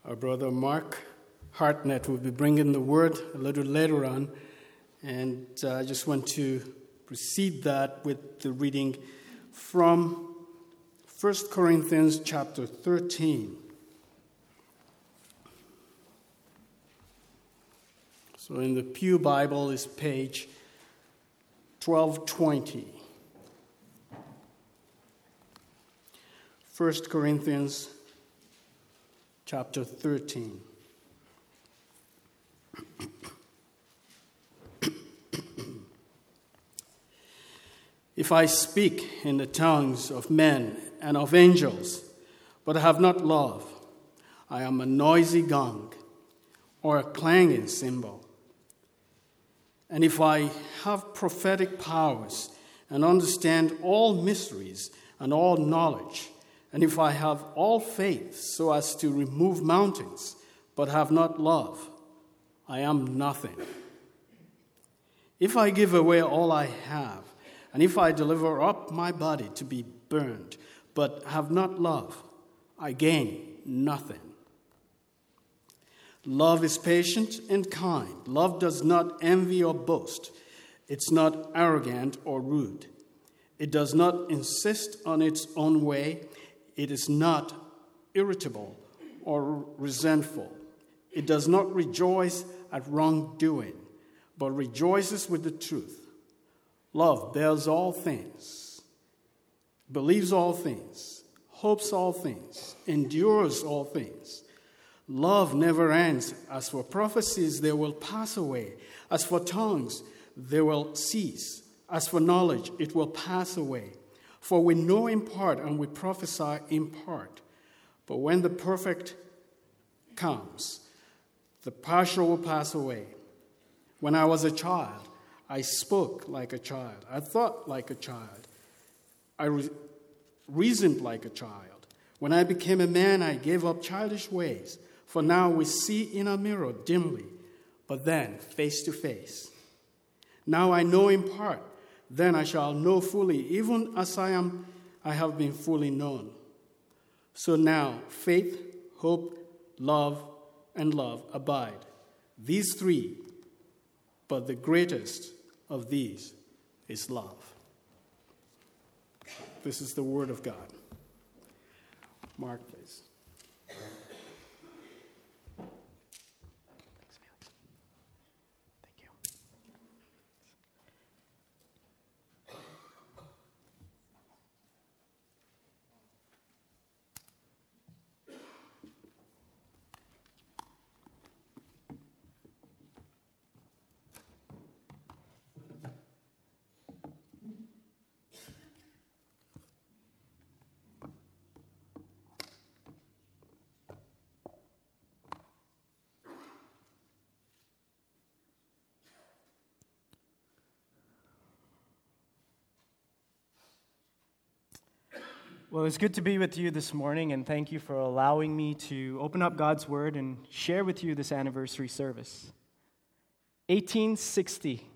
Our brother Mark Hartnett will be bringing the word a little later on, and I just want to precede that with the reading from 1 Corinthians chapter 13. So in the Pew Bible is page 1220. 1 Corinthians chapter 13. If I speak in the tongues of men and of angels, but have not love, I am a noisy gong or a clanging cymbal. And if I have prophetic powers and understand all mysteries and all knowledge, and if I have all faith so as to remove mountains, but have not love, I am nothing. If I give away all I have, and if I deliver up my body to be burned, but have not love, I gain nothing. Love is patient and kind. Love does not envy or boast. It's not arrogant or rude. It does not insist on its own way. It is not irritable or resentful. It does not rejoice at wrongdoing, but rejoices with the truth. Love bears all things, believes all things, hopes all things, endures all things. Love never ends. As for prophecies, they will pass away. As for tongues, they will cease. As for knowledge, it will pass away. For we know in part and we prophesy in part. But when the perfect comes, the partial will pass away. When I was a child, I spoke like a child. I thought like a child. I reasoned like a child. When I became a man, I gave up childish ways. For now we see in a mirror dimly, but then face to face. Now I know in part, then I shall know fully, even as I have been fully known. So now faith, hope, love, and love abide. These three, but the greatest of these is love. This is the word of God. Mark, please. Well, it's good to be with you this morning, and thank you for allowing me to open up God's Word and share with you this anniversary service. 1860,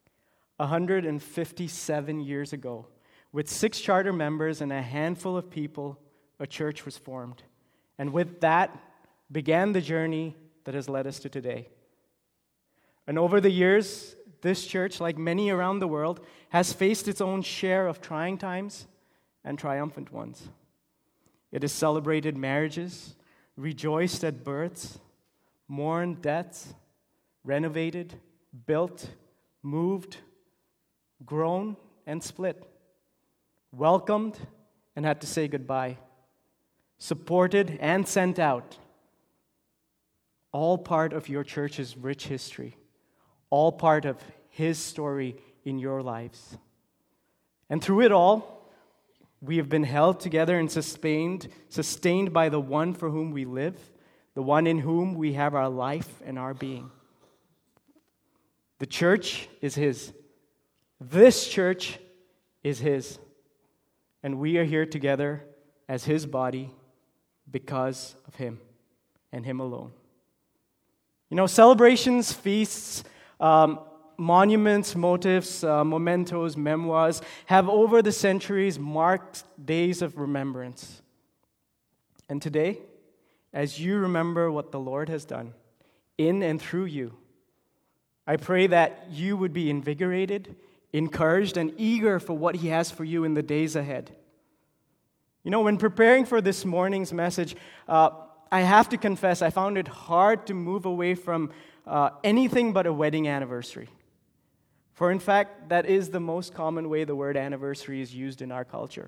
157 years ago, with 6 charter members and a handful of people, a church was formed. And with that began the journey that has led us to today. And over the years, this church, like many around the world, has faced its own share of trying times and triumphant ones. It has celebrated marriages, rejoiced at births, mourned deaths, renovated, built, moved, grown, and split, welcomed and had to say goodbye, supported and sent out. All part of your church's rich history, all part of His story in your lives. And through it all, we have been held together and sustained by the one for whom we live, the one in whom we have our life and our being. The church is His. This church is His. And we are here together as His body because of Him and Him alone. You know, celebrations, feasts, monuments, motifs, mementos, memoirs have over the centuries marked days of remembrance. And today, as you remember what the Lord has done in and through you. I pray that you would be invigorated, encouraged, and eager for what He has for you in the days ahead. You know, when preparing for this morning's message, I have to confess I found it hard to move away from anything but a wedding anniversary. For in fact, that is the most common way the word anniversary is used in our culture.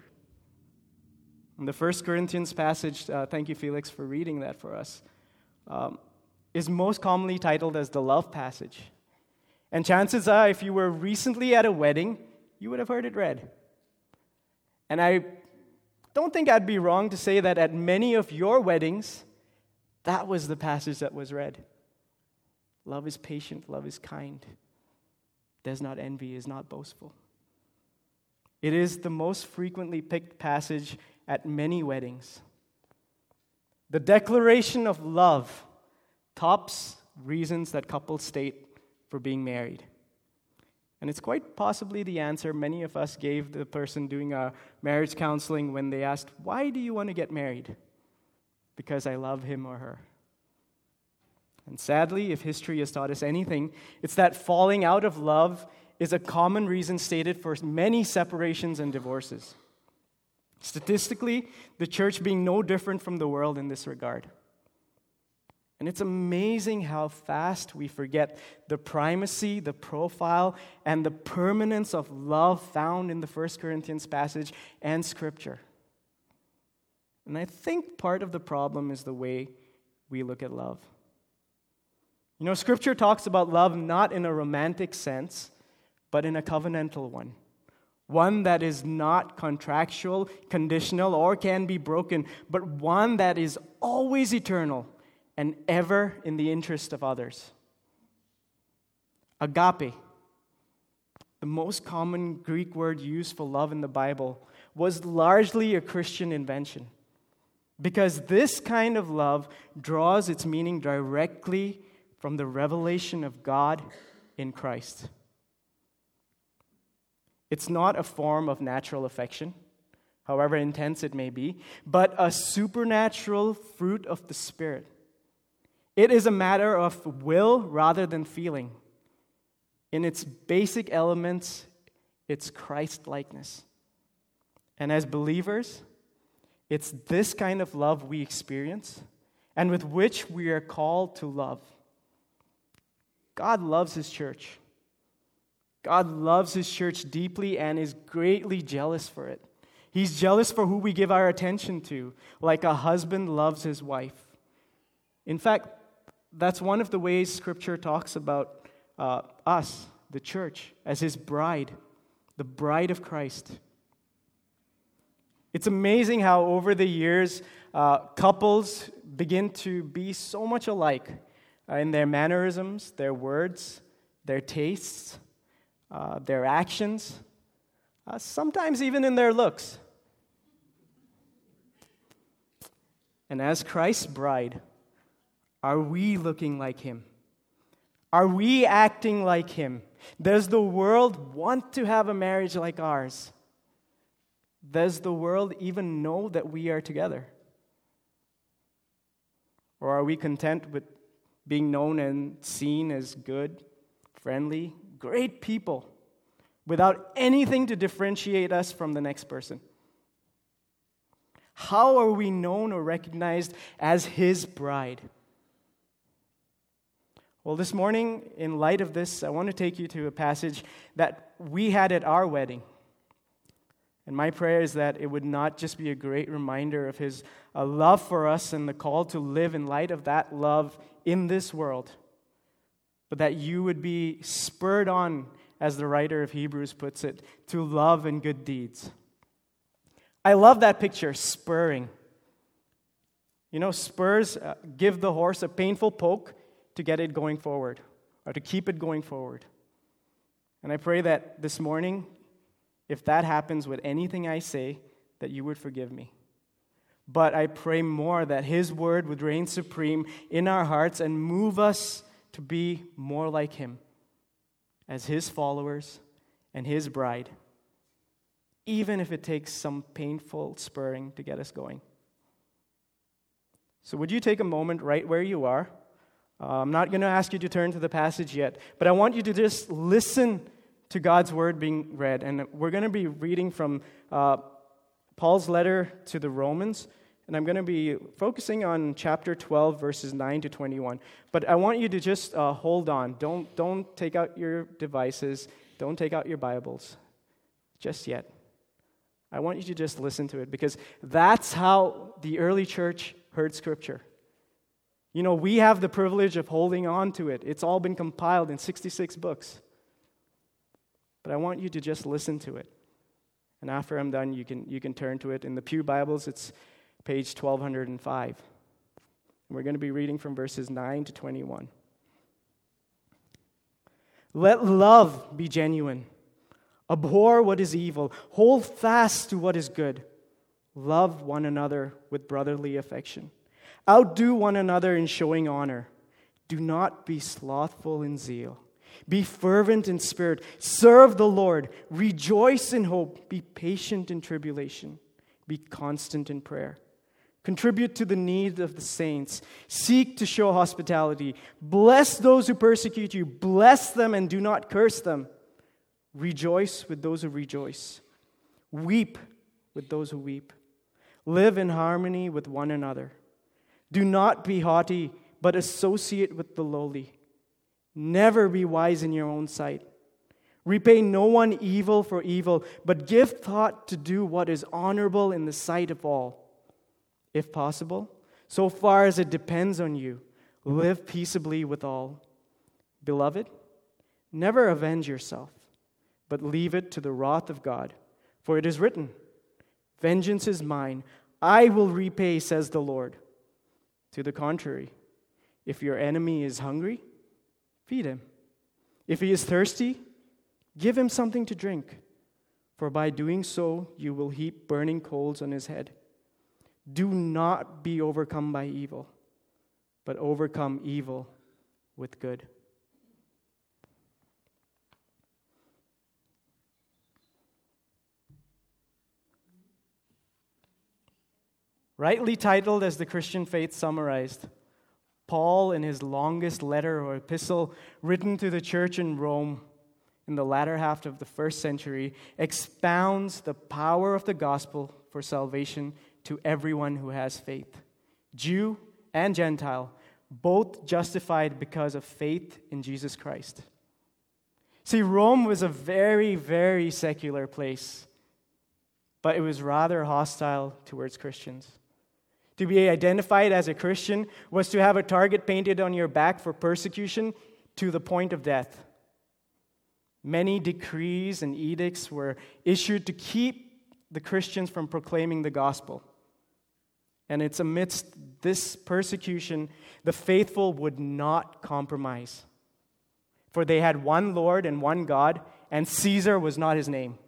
In the 1 Corinthians passage, thank you, Felix, for reading that for us, is most commonly titled as the love passage. And chances are, if you were recently at a wedding, you would have heard it read. And I don't think I'd be wrong to say that at many of your weddings, that was the passage that was read. Love is patient, love is kind, does not envy, is not boastful. It is the most frequently picked passage at many weddings. The declaration of love tops reasons that couples state for being married. And it's quite possibly the answer many of us gave the person doing our marriage counseling when they asked, "Why do you want to get married?" "Because I love him or her." And sadly, if history has taught us anything, it's that falling out of love is a common reason stated for many separations and divorces. Statistically, the church being no different from the world in this regard. And it's amazing how fast we forget the primacy, the profile, and the permanence of love found in the 1 Corinthians passage and Scripture. And I think part of the problem is the way we look at love. You know, Scripture talks about love not in a romantic sense, but in a covenantal one. One that is not contractual, conditional, or can be broken, but one that is always eternal and ever in the interest of others. Agape, the most common Greek word used for love in the Bible, was largely a Christian invention, because this kind of love draws its meaning directly from the revelation of God in Christ. It's not a form of natural affection, however intense it may be, but a supernatural fruit of the Spirit. It is a matter of will rather than feeling. In its basic elements, it's Christ-likeness. And as believers, it's this kind of love we experience and with which we are called to love. God loves His church. God loves His church deeply and is greatly jealous for it. He's jealous for who we give our attention to, like a husband loves his wife. In fact, that's one of the ways Scripture talks about us, the church, as His bride, the bride of Christ. It's amazing how over the years, couples begin to be so much alike in their mannerisms, their words, their tastes, their actions, sometimes even in their looks. And as Christ's bride, are we looking like Him? Are we acting like Him? Does the world want to have a marriage like ours? Does the world even know that we are together? Or are we content with being known and seen as good, friendly, great people, without anything to differentiate us from the next person? How are we known or recognized as His bride? Well, this morning, in light of this, I want to take you to a passage that we had at our wedding. And my prayer is that it would not just be a great reminder of His love for us and the call to live in light of that love in this world, but that you would be spurred on, as the writer of Hebrews puts it, to love and good deeds. I love that picture, spurring. You know, spurs give the horse a painful poke to get it going forward, or to keep it going forward. And I pray that this morning, if that happens with anything I say, that you would forgive me. But I pray more that His word would reign supreme in our hearts and move us to be more like Him as His followers and His bride, even if it takes some painful spurring to get us going. So would you take a moment right where you are? I'm not going to ask you to turn to the passage yet, but I want you to just listen to God's word being read. And we're going to be reading from Paul's letter to the Romans, and I'm going to be focusing on chapter 12, verses 9 to 21. But I want you to just hold on. Don't take out your devices. Don't take out your Bibles just yet. I want you to just listen to it, because that's how the early church heard Scripture. You know, we have the privilege of holding on to it. It's all been compiled in 66 books. But I want you to just listen to it. And after I'm done, you can turn to it. In the Pew Bibles, it's page 1205. And we're going to be reading from verses 9 to 21. Let love be genuine. Abhor what is evil. Hold fast to what is good. Love one another with brotherly affection. Outdo one another in showing honor. Do not be slothful in zeal. Be fervent in spirit. Serve the Lord. Rejoice in hope. Be patient in tribulation. Be constant in prayer. Contribute to the need of the saints. Seek to show hospitality. Bless those who persecute you. Bless them and do not curse them. Rejoice with those who rejoice. Weep with those who weep. Live in harmony with one another. Do not be haughty, but associate with the lowly. Never be wise in your own sight. Repay no one evil for evil, but give thought to do what is honorable in the sight of all. If possible, so far as it depends on you, live peaceably with all. Beloved, never avenge yourself, but leave it to the wrath of God. For it is written, "Vengeance is mine, I will repay, says the Lord." To the contrary, if your enemy is hungry, feed him. If he is thirsty, give him something to drink. For by doing so, you will heap burning coals on his head. Do not be overcome by evil, but overcome evil with good. Rightly titled as the Christian faith summarized, Paul, in his longest letter or epistle written to the church in Rome in the latter half of the first century, expounds the power of the gospel for salvation to everyone who has faith, Jew and Gentile, both justified because of faith in Jesus Christ. See, Rome was a very, very secular place, but it was rather hostile towards Christians. To be identified as a Christian was to have a target painted on your back for persecution to the point of death. Many decrees and edicts were issued to keep the Christians from proclaiming the gospel. And it's amidst this persecution, the faithful would not compromise. For they had one Lord and one God, and Caesar was not his name.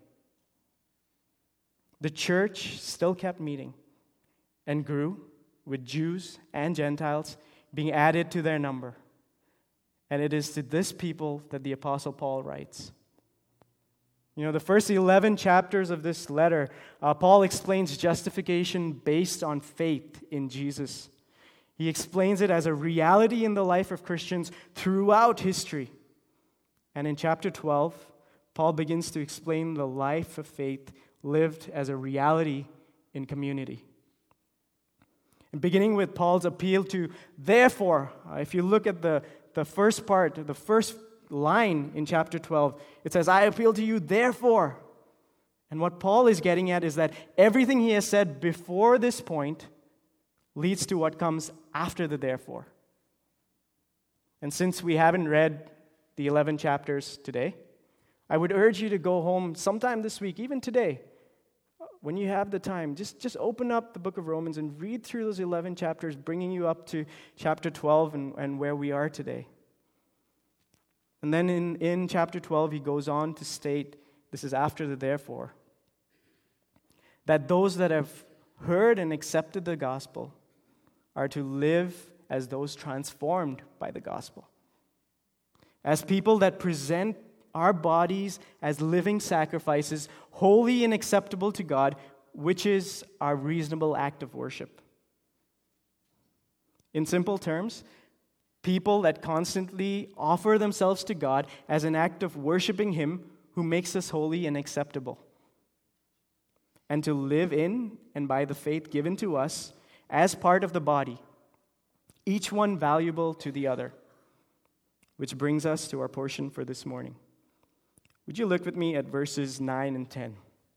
The church still kept meeting and grew, with Jews and Gentiles being added to their number. And it is to this people that the Apostle Paul writes. You know, the first 11 chapters of this letter, Paul explains justification based on faith in Jesus. He explains it as a reality in the life of Christians throughout history. And in chapter 12, Paul begins to explain the life of faith lived as a reality in community. And beginning with Paul's appeal to therefore, if you look at the first part, the first line in chapter 12, it says, I appeal to you therefore. And what Paul is getting at is that everything he has said before this point leads to what comes after the therefore. And since we haven't read the 11 chapters today, I would urge you to go home sometime this week, even today, when you have the time, just open up the book of Romans and read through those 11 chapters, bringing you up to chapter 12 and where we are today. And then in chapter 12, he goes on to state, this is after the therefore, that those that have heard and accepted the gospel are to live as those transformed by the gospel. As people that present our bodies as living sacrifices, holy and acceptable to God, which is our reasonable act of worship. In simple terms, people that constantly offer themselves to God as an act of worshiping Him who makes us holy and acceptable, and to live in and by the faith given to us as part of the body, each one valuable to the other. Which brings us to our portion for this morning. Would you look with me at verses 9 and 10?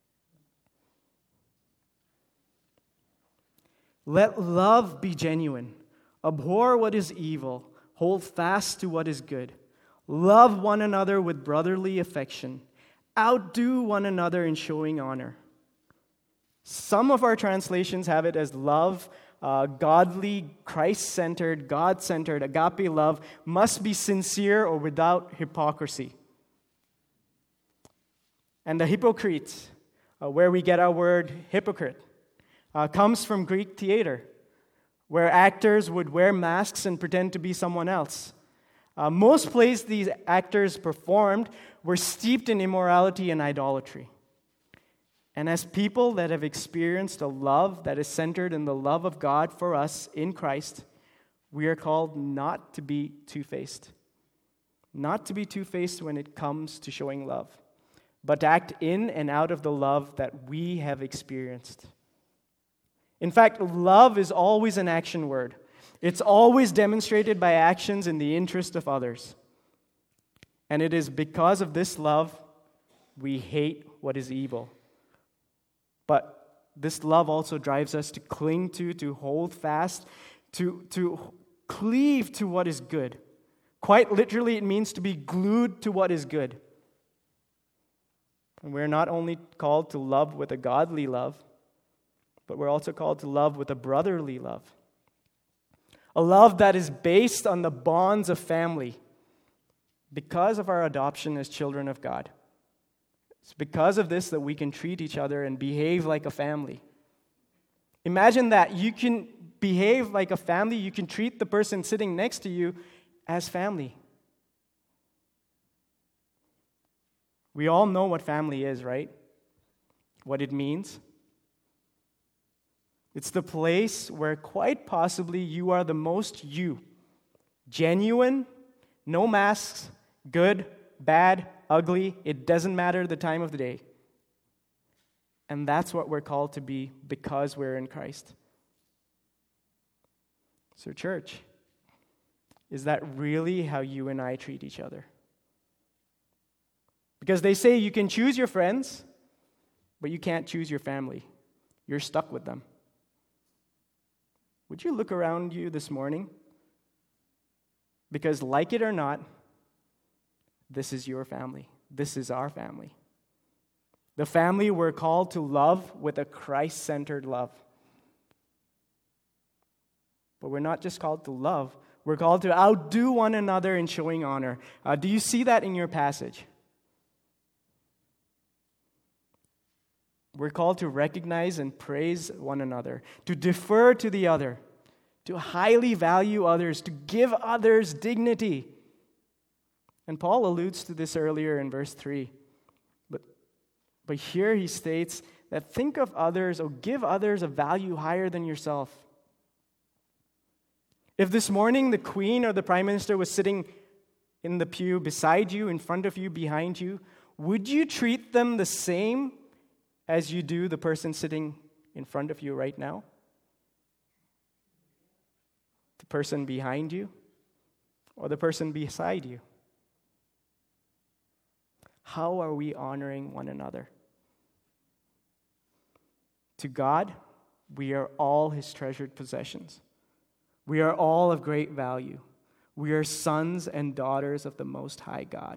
Let love be genuine. Abhor what is evil. Hold fast to what is good. Love one another with brotherly affection. Outdo one another in showing honor. Some of our translations have it as love, godly, Christ-centered, God-centered, agape love must be sincere or without hypocrisy. And the hypocrite, where we get our word hypocrite, comes from Greek theater, where actors would wear masks and pretend to be someone else. Most plays these actors performed were steeped in immorality and idolatry. And as people that have experienced a love that is centered in the love of God for us in Christ, we are called not to be two-faced. Not to be two-faced when it comes to showing love, but to act in and out of the love that we have experienced. In fact, love is always an action word. It's always demonstrated by actions in the interest of others. And it is because of this love we hate what is evil. But this love also drives us to cling to hold fast, to cleave to what is good. Quite literally, it means to be glued to what is good. And we're not only called to love with a godly love, but we're also called to love with a brotherly love. A love that is based on the bonds of family because of our adoption as children of God. It's because of this that we can treat each other and behave like a family. Imagine that. You can behave like a family. You can treat the person sitting next to you as family. We all know what family is, right? What it means. It's the place where quite possibly you are the most you. Genuine, no masks, good, bad, ugly, it doesn't matter the time of the day. And that's what we're called to be because we're in Christ. So, church, is that really how you and I treat each other? Because they say you can choose your friends, but you can't choose your family. You're stuck with them. Would you look around you this morning? Because like it or not, this is your family. This is our family. The family we're called to love with a Christ-centered love. But we're not just called to love. We're called to outdo one another in showing honor. Do you see that in your passage? We're called to recognize and praise one another, to defer to the other, to highly value others, to give others dignity. And Paul alludes to this earlier in verse 3. But here he states that think of others or give others a value higher than yourself. If this morning the Queen or the Prime Minister was sitting in the pew beside you, in front of you, behind you, would you treat them the same as you do the person sitting in front of you right now? The person behind you or the person beside you? How are we honoring one another? To God, we are all His treasured possessions. We are all of great value. We are sons and daughters of the Most High God.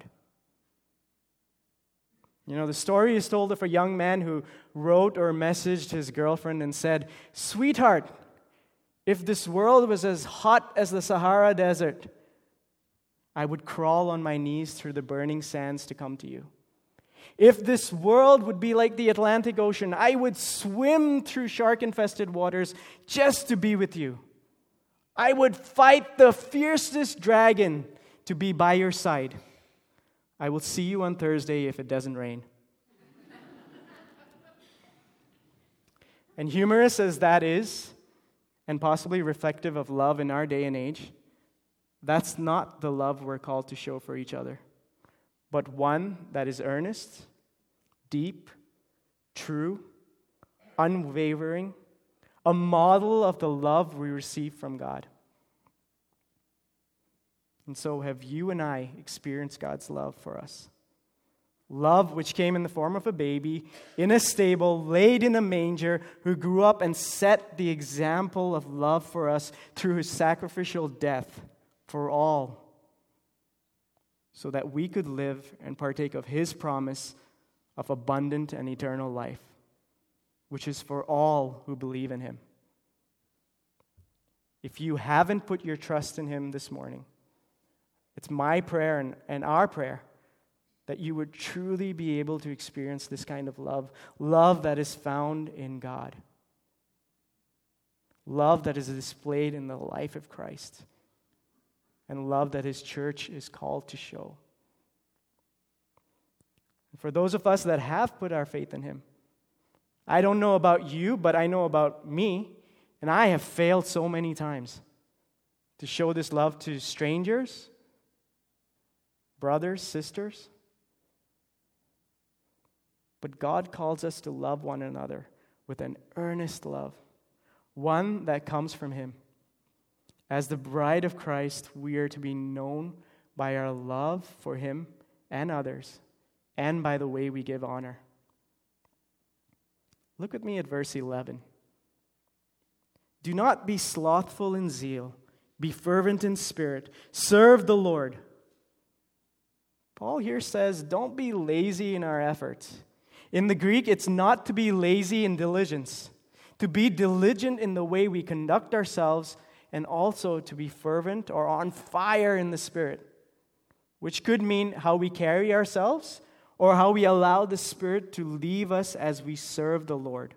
You know, the story is told of a young man who wrote or messaged his girlfriend and said, "Sweetheart, if this world was as hot as the Sahara Desert, I would crawl on my knees through the burning sands to come to you. If this world would be like the Atlantic Ocean, I would swim through shark-infested waters just to be with you. I would fight the fiercest dragon to be by your side. I will see you on Thursday if it doesn't rain." And humorous as that is, and possibly reflective of love in our day and age, that's not the love we're called to show for each other, but one that is earnest, deep, true, unwavering, a model of the love we receive from God. And so have you and I experienced God's love for us? Love which came in the form of a baby, in a stable, laid in a manger, who grew up and set the example of love for us through his sacrificial death for all, so that we could live and partake of his promise of abundant and eternal life, which is for all who believe in him. If you haven't put your trust in him this morning, it's my prayer and our prayer that you would truly be able to experience this kind of love that is found in God, love that is displayed in the life of Christ, and love that his church is called to show. And for those of us that have put our faith in him, I don't know about you, but I know about me, and I have failed so many times to show this love to strangers, brothers, sisters. But God calls us to love one another with an earnest love, one that comes from him. As the bride of Christ, we are to be known by our love for him and others, and by the way we give honor. Look with me at verse 11. Do not be slothful in zeal, be fervent in spirit, serve the Lord. Paul here says, don't be lazy in our efforts. In the Greek, it's not to be lazy in diligence, to be diligent in the way we conduct ourselves, and also to be fervent or on fire in the Spirit, which could mean how we carry ourselves or how we allow the Spirit to lead us as we serve the Lord.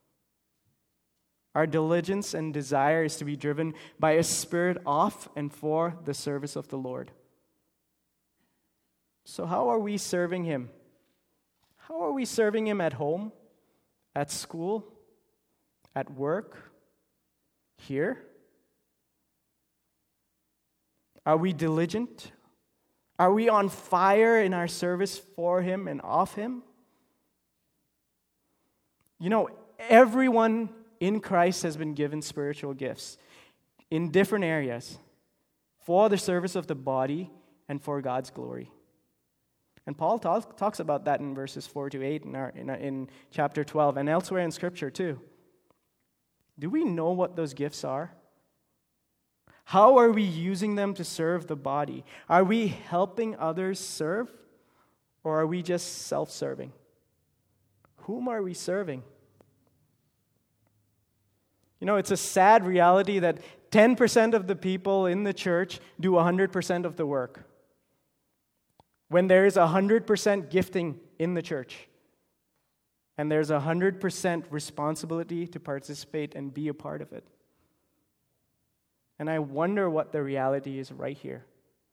Our diligence and desire is to be driven by a spirit of and for the service of the Lord. So how are we serving him? How are we serving him at home, at school, at work, here? Are we diligent? Are we on fire in our service for him and of him? You know, everyone in Christ has been given spiritual gifts in different areas for the service of the body and for God's glory. And Paul talks about that in verses 4 to 8 in chapter 12 and elsewhere in Scripture too. Do we know what those gifts are? How are we using them to serve the body? Are we helping others serve, or are we just self-serving? Whom are we serving? You know, it's a sad reality that 10% of the people in the church do 100% of the work, when there is 100% gifting in the church, and there's 100% responsibility to participate and be a part of it. And I wonder what the reality is right here.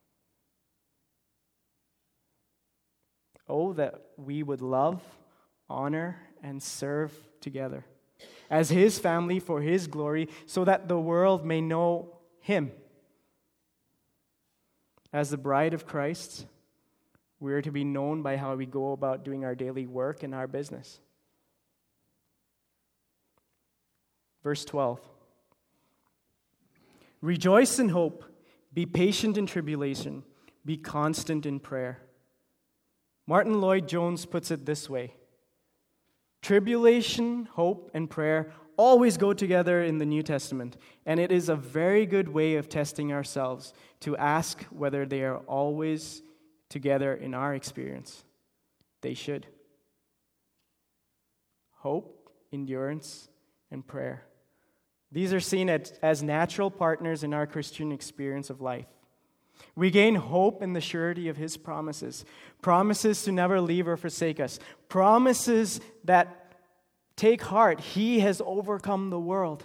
Oh, that we would love, honor, and serve together as his family for his glory, so that the world may know him. As the bride of Christ, we are to be known by how we go about doing our daily work and our business. Verse 12. Rejoice in hope, be patient in tribulation, be constant in prayer. Martin Lloyd-Jones puts it this way: tribulation, hope, and prayer always go together in the New Testament, and it is a very good way of testing ourselves to ask whether they are always together in our experience. They should. Hope, endurance, and prayer. These are seen as natural partners in our Christian experience of life. We gain hope in the surety of his promises to never leave or forsake us, promises that take heart. He has overcome the world.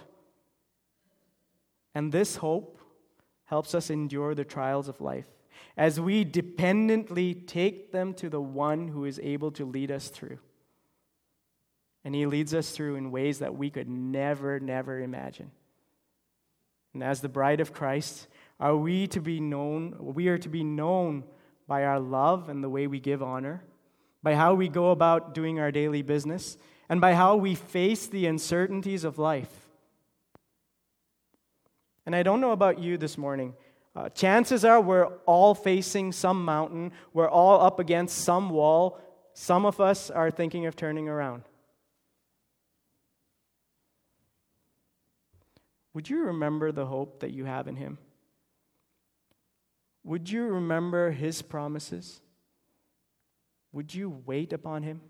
And this hope helps us endure the trials of life as we dependently take them to the one who is able to lead us through. And he leads us through in ways that we could never imagine. And as the bride of Christ, we are to be known by our love and the way we give honor, by how we go about doing our daily business, and by how we face the uncertainties of life. And I don't know about you this morning. Chances are we're all facing some mountain. We're all up against some wall. Some of us are thinking of turning around. Would you remember the hope that you have in Him? Would you remember His promises? Would you wait upon Him?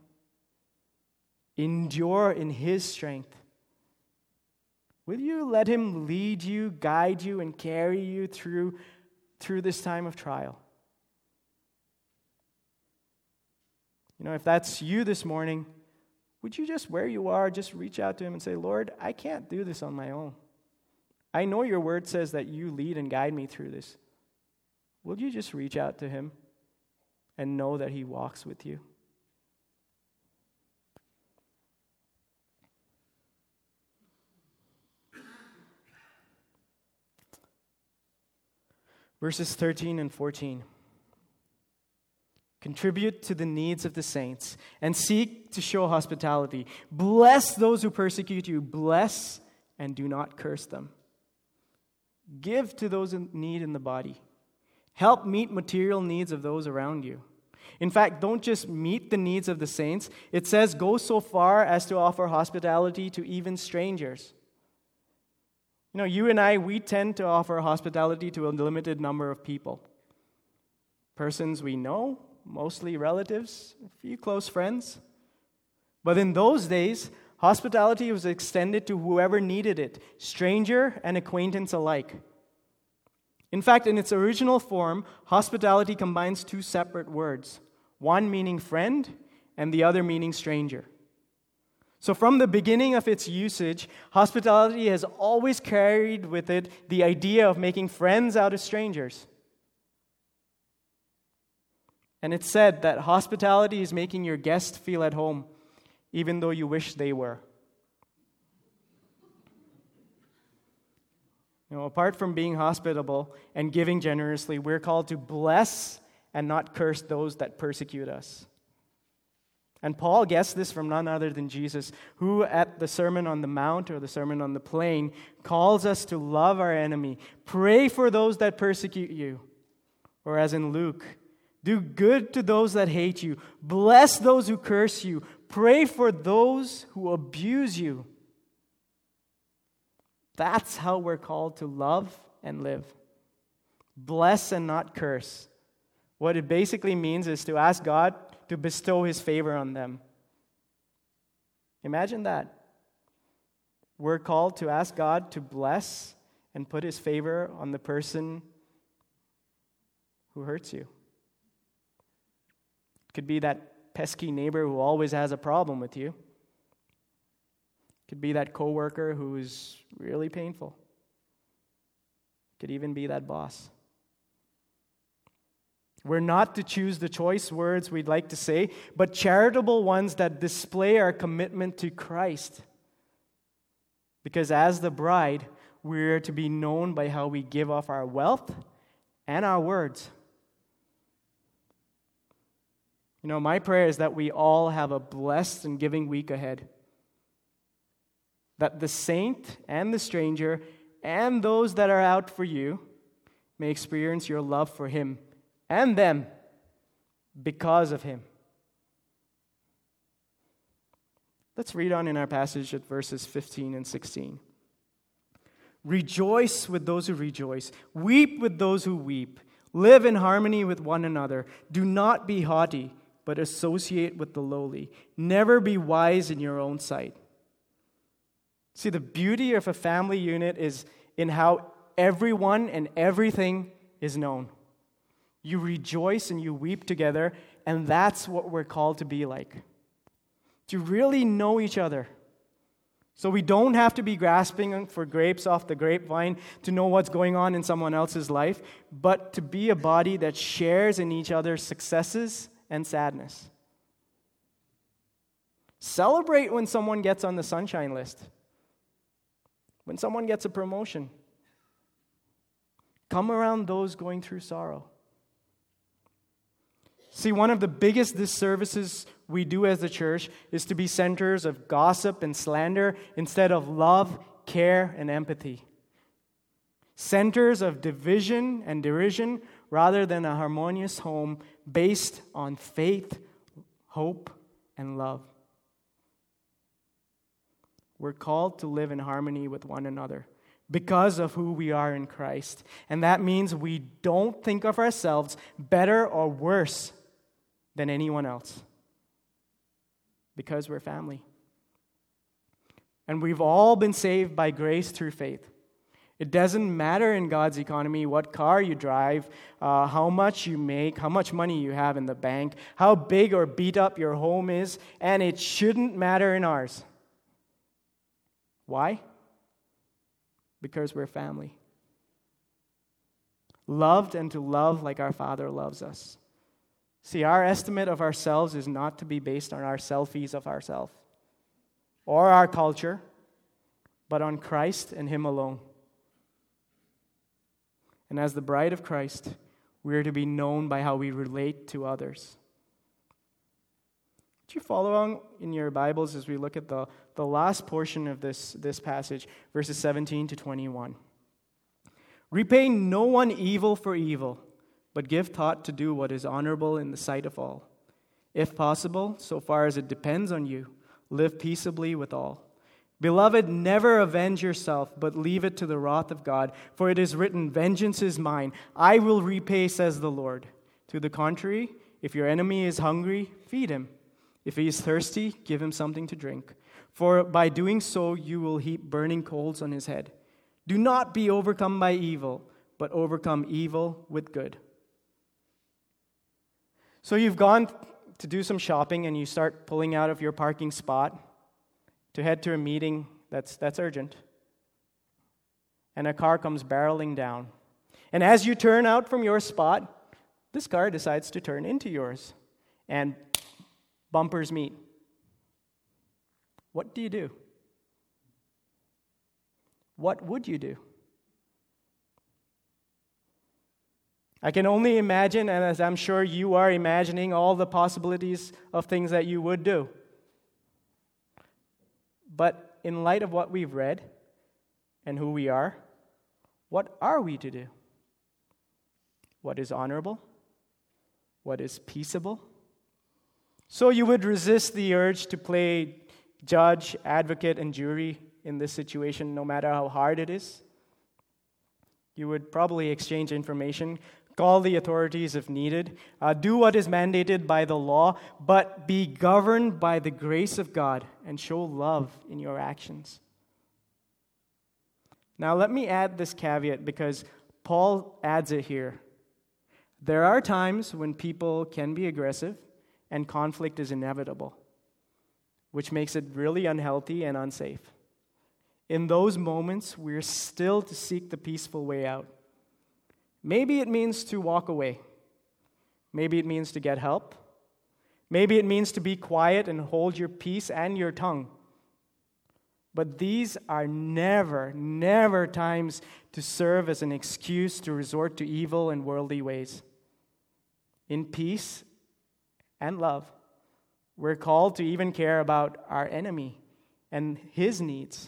Endure in His strength. Will you let Him lead you, guide you, and carry you through this time of trial? If that's you this morning, would you just, where you are, just reach out to Him and say, Lord, I can't do this on my own. I know your word says that you lead and guide me through this. Will you just reach out to Him and know that He walks with you? Verses 13 and 14. Contribute to the needs of the saints and seek to show hospitality. Bless those who persecute you. Bless and do not curse them. Give to those in need in the body. Help meet material needs of those around you. In fact, don't just meet the needs of the saints. It says go so far as to offer hospitality to even strangers. You and I, we tend to offer hospitality to a limited number of people. Persons we know, mostly relatives, a few close friends. But in those days, hospitality was extended to whoever needed it, stranger and acquaintance alike. In fact, in its original form, hospitality combines two separate words, one meaning friend and the other meaning stranger. So from the beginning of its usage, hospitality has always carried with it the idea of making friends out of strangers. And it's said that hospitality is making your guest feel at home, even though you wish they were. Apart from being hospitable and giving generously, we're called to bless and not curse those that persecute us. And Paul gets this from none other than Jesus, who at the Sermon on the Mount or the Sermon on the Plain calls us to love our enemy, pray for those that persecute you. Or as in Luke, do good to those that hate you, bless those who curse you, pray for those who abuse you. That's how we're called to love and live. Bless and not curse. What it basically means is to ask God to bestow His favor on them. Imagine that. We're called to ask God to bless and put His favor on the person who hurts you. It could be that pesky neighbor who always has a problem with you. It could be that coworker who is really painful. It could even be that boss. We're not to choose the choice words we'd like to say, but charitable ones that display our commitment to Christ. Because as the bride, we're to be known by how we give off our wealth and our words. My prayer is that we all have a blessed and giving week ahead. That the saint and the stranger and those that are out for you may experience your love for Him and them because of Him. Let's read on in our passage at verses 15 and 16. Rejoice with those who rejoice. Weep with those who weep. Live in harmony with one another. Do not be haughty, but associate with the lowly. Never be wise in your own sight. See, the beauty of a family unit is in how everyone and everything is known. You rejoice and you weep together, and that's what we're called to be like. To really know each other. So we don't have to be grasping for grapes off the grapevine to know what's going on in someone else's life, but to be a body that shares in each other's successes and sadness. Celebrate when someone gets on the sunshine list. When someone gets a promotion. Come around those going through sorrow. See, one of the biggest disservices we do as a church is to be centers of gossip and slander instead of love, care, and empathy. Centers of division and derision rather than a harmonious home based on faith, hope, and love. We're called to live in harmony with one another because of who we are in Christ. And that means we don't think of ourselves better or worse than anyone else because we're family. And we've all been saved by grace through faith. It doesn't matter in God's economy what car you drive, how much you make, how much money you have in the bank, how big or beat up your home is, and it shouldn't matter in ours. Why? Because we're family. Loved and to love like our Father loves us. See, our estimate of ourselves is not to be based on our selfies of ourselves or our culture, but on Christ and Him alone. And as the bride of Christ, we are to be known by how we relate to others. Would you follow along in your Bibles as we look at the last portion of this passage, verses 17 to 21. Repay no one evil for evil, but give thought to do what is honorable in the sight of all. If possible, so far as it depends on you, live peaceably with all. Beloved, never avenge yourself, but leave it to the wrath of God, for it is written, "Vengeance is mine, I will repay, says the Lord." To the contrary, if your enemy is hungry, feed him. If he is thirsty, give him something to drink. For by doing so, you will heap burning coals on his head. Do not be overcome by evil, but overcome evil with good. So you've gone to do some shopping and you start pulling out of your parking spot to head to a meeting that's urgent. And a car comes barreling down. And as you turn out from your spot, this car decides to turn into yours. And bumpers meet. What do you do? What would you do? I can only imagine, and as I'm sure you are imagining, all the possibilities of things that you would do. But in light of what we've read and who we are, what are we to do? What is honorable? What is peaceable? So you would resist the urge to play judge, advocate, and jury in this situation, no matter how hard it is. You would probably exchange information, call the authorities if needed, do what is mandated by the law, but be governed by the grace of God and show love in your actions. Now let me add this caveat because Paul adds it here. There are times when people can be aggressive and conflict is inevitable, which makes it really unhealthy and unsafe. In those moments, we're still to seek the peaceful way out. Maybe it means to walk away. Maybe it means to get help. Maybe it means to be quiet and hold your peace and your tongue. But these are never times to serve as an excuse to resort to evil and worldly ways. In peace and love, we're called to even care about our enemy and his needs.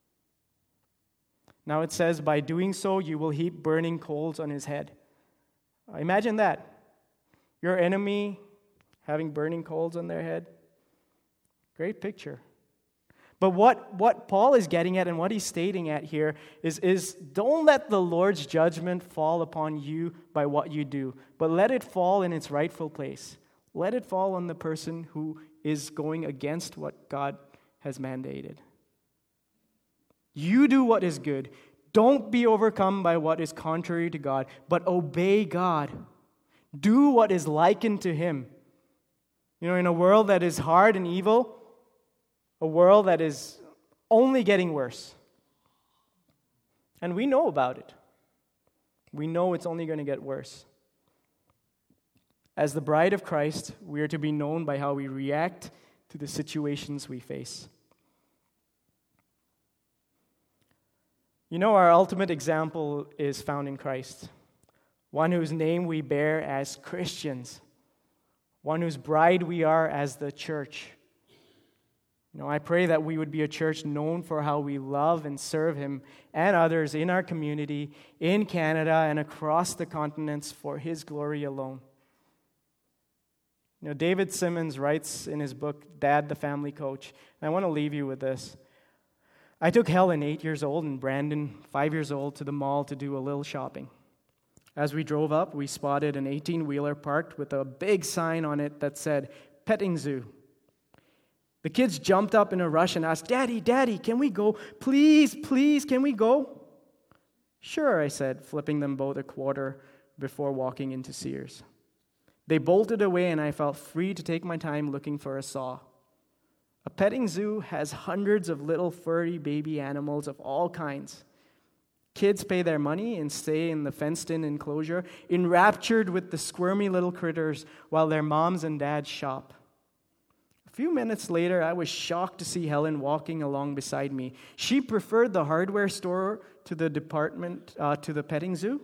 Now it says, by doing so, you will heap burning coals on his head. Imagine that. Your enemy having burning coals on their head. Great picture. But what Paul is getting at and what he's stating at here is don't let the Lord's judgment fall upon you by what you do, but let it fall in its rightful place. Let it fall on the person who is going against what God has mandated. You do what is good. Don't be overcome by what is contrary to God, but obey God. Do what is likened to Him. You know, in a world that is hard and evil, a world that is only getting worse. And we know about it. We know it's only going to get worse. As the bride of Christ, we are to be known by how we react to the situations we face. You know, our ultimate example is found in Christ, one whose name we bear as Christians, one whose bride we are as the church. You know, I pray that we would be a church known for how we love and serve Him and others in our community, in Canada, and across the continents for His glory alone. You know, David Simmons writes in his book, Dad, the Family Coach, and I want to leave you with this. I took Helen, 8 years old, and Brandon, 5 years old, to the mall to do a little shopping. As we drove up, we spotted an 18-wheeler parked with a big sign on it that said, Petting Zoo. The kids jumped up in a rush and asked, Daddy, can we go? Please, can we go? Sure, I said, flipping them both a quarter before walking into Sears. They bolted away, and I felt free to take my time looking for a saw. A petting zoo has hundreds of little furry baby animals of all kinds. Kids pay their money and stay in the fenced-in enclosure, enraptured with the squirmy little critters while their moms and dads shop. A few minutes later, I was shocked to see Helen walking along beside me. She preferred the hardware store to the petting zoo.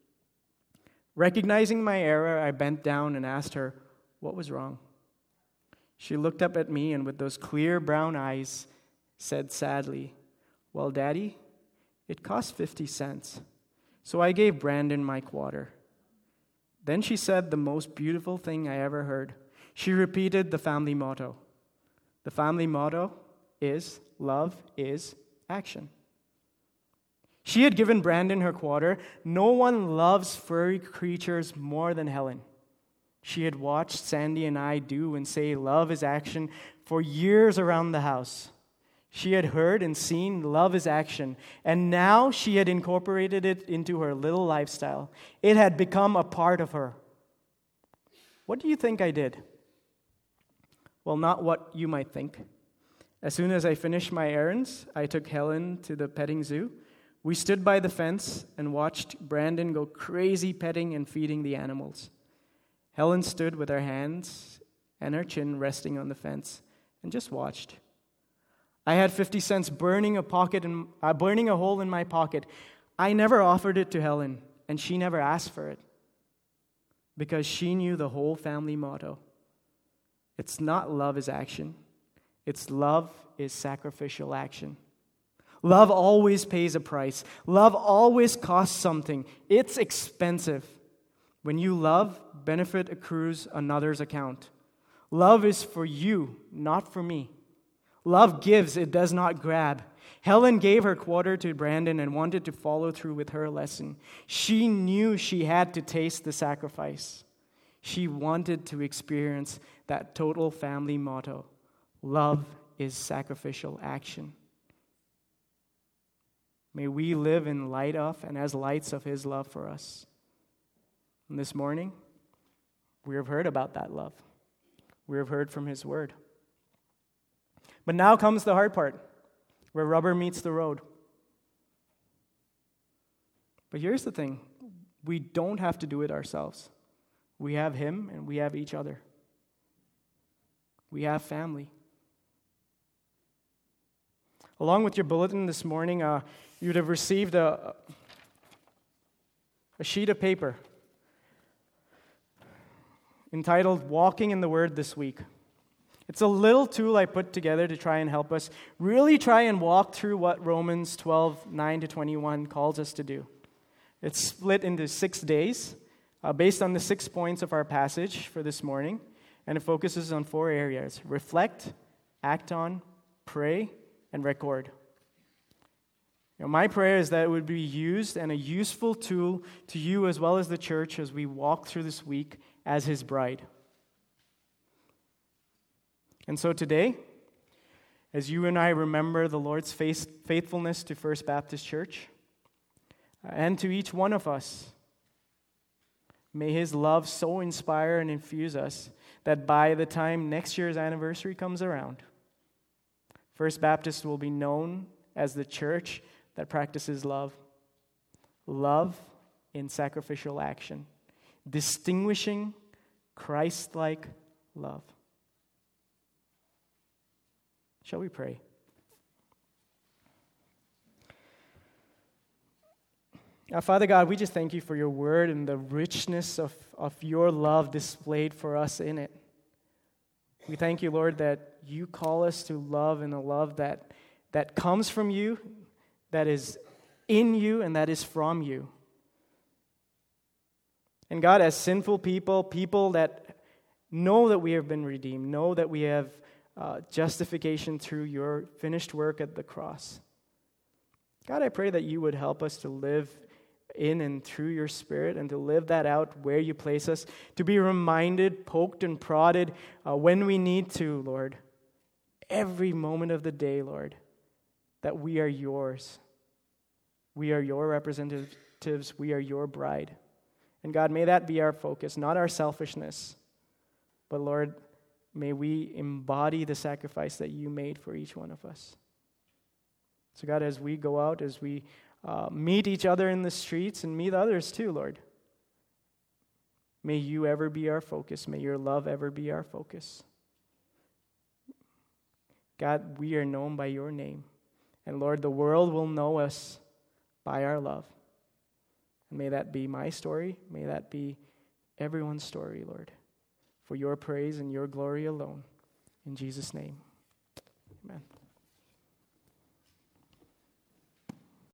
Recognizing my error, I bent down and asked her, what was wrong? She looked up at me and with those clear brown eyes said sadly, well, Daddy, it cost 50 cents. So I gave Brandon my quarter. Then she said the most beautiful thing I ever heard. She repeated the family motto. The family motto is, love is action. She had given Brandon her quarter. No one loves furry creatures more than Helen. She had watched Sandy and I do and say love is action for years around the house. She had heard and seen love is action, and now she had incorporated it into her little lifestyle. It had become a part of her. What do you think I did? Well, not what you might think. As soon as I finished my errands, I took Helen to the petting zoo. We stood by the fence and watched Brandon go crazy petting and feeding the animals. Helen stood with her hands and her chin resting on the fence and just watched. I had 50 cents burning a hole in my pocket. I never offered it to Helen, and she never asked for it because she knew the whole family motto. It's not love is action. It's love is sacrificial action. Love always pays a price. Love always costs something. It's expensive. When you love, benefit accrues another's account. Love is for you, not for me. Love gives, it does not grab. Helen gave her quarter to Brandon and wanted to follow through with her lesson. She knew she had to taste the sacrifice. She wanted to experience that total family motto. Love is sacrificial action. May we live in light of and as lights of His love for us. And this morning, we have heard about that love. We have heard from His Word. But now comes the hard part, where rubber meets the road. But here's the thing. We don't have to do it ourselves. We have Him and we have each other. We have family. Along with your bulletin this morning, you'd have received a sheet of paper entitled Walking in the Word This Week. It's a little tool I put together to try and help us really try and walk through what Romans 12:9-21 calls us to do. It's split into 6 days based on the 6 points of our passage for this morning, and it focuses on 4 areas: reflect, act on, pray, and record. My prayer is that it would be used and a useful tool to you as well as the church as we walk through this week as His bride. And so today, as you and I remember the Lord's faithfulness to First Baptist Church and to each one of us, may His love so inspire and infuse us that by the time next year's anniversary comes around, First Baptist will be known as the church that practices love. Love in sacrificial action. Distinguishing Christ-like love. Shall we pray? Now, Father God, we just thank you for your word and the richness of your love displayed for us in it. We thank you, Lord, that you call us to love in a love that comes from you, that is in you, and that is from you. And God, as sinful people that know that we have been redeemed, know that we have justification through your finished work at the cross. God, I pray that you would help us to live in and through your Spirit and to live that out where you place us, to be reminded, poked and prodded when we need to, Lord, every moment of the day, Lord, that we are yours. We are your representatives. We are your bride. And God, may that be our focus, not our selfishness, but Lord, may we embody the sacrifice that you made for each one of us. So God, as we go out, as we meet each other in the streets and meet others too, Lord, may you ever be our focus. May your love ever be our focus. God, we are known by your name. And Lord, the world will know us by our love. And may that be my story. May that be everyone's story, Lord, for your praise and your glory alone. In Jesus' name, amen.